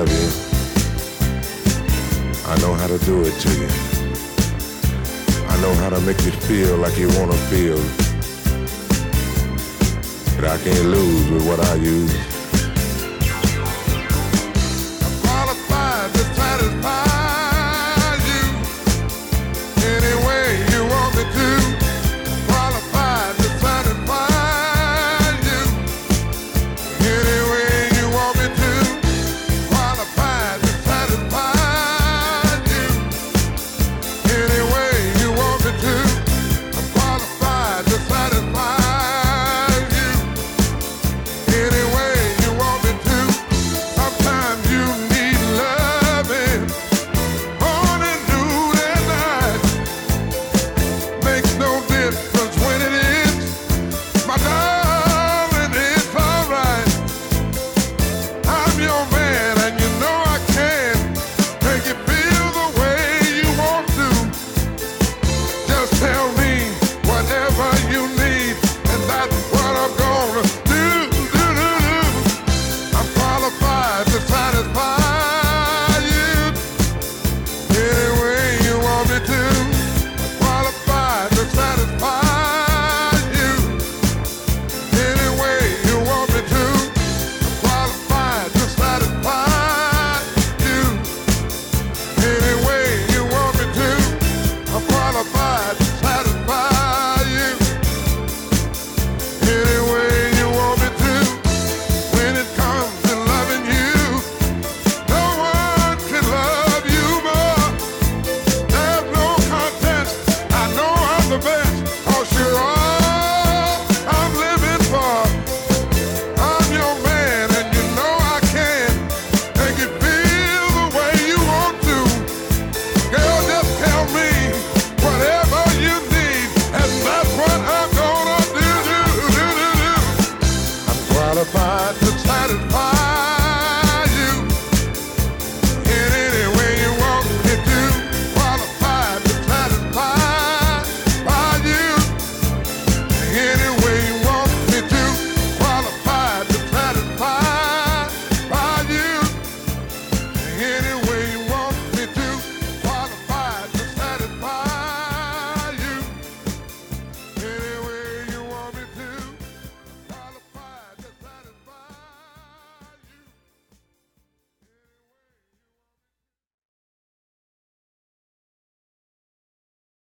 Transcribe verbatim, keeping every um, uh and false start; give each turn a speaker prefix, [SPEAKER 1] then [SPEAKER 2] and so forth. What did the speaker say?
[SPEAKER 1] love you. I know how to do it to you. I know how to make you feel like you wanna feel. But I can't lose with what I use. I'm qualified to satisfy you any way you want me to. I'm qualified to satisfy you any way you want me to. Qualified to satisfy you any way you want me to. I'm qualified to satisfy any way you want me to. Sometimes you need loving, morning, noon, and night. Makes no difference when it is, my darling, it's alright. I'm your man and you know I can make you feel the way you want to. Just tell me whatever you need and that's what I'm gonna do. I'm qualified to satisfy you any way you want me to. I'm qualified to satisfy you any way you want me to. I'm qualified to satisfy you any way you want me to. I'm qualified to satisfy you any way you want me to. When it comes to loving you, no one can love you more. There's no contest. I know I'm the best, 'cause you're all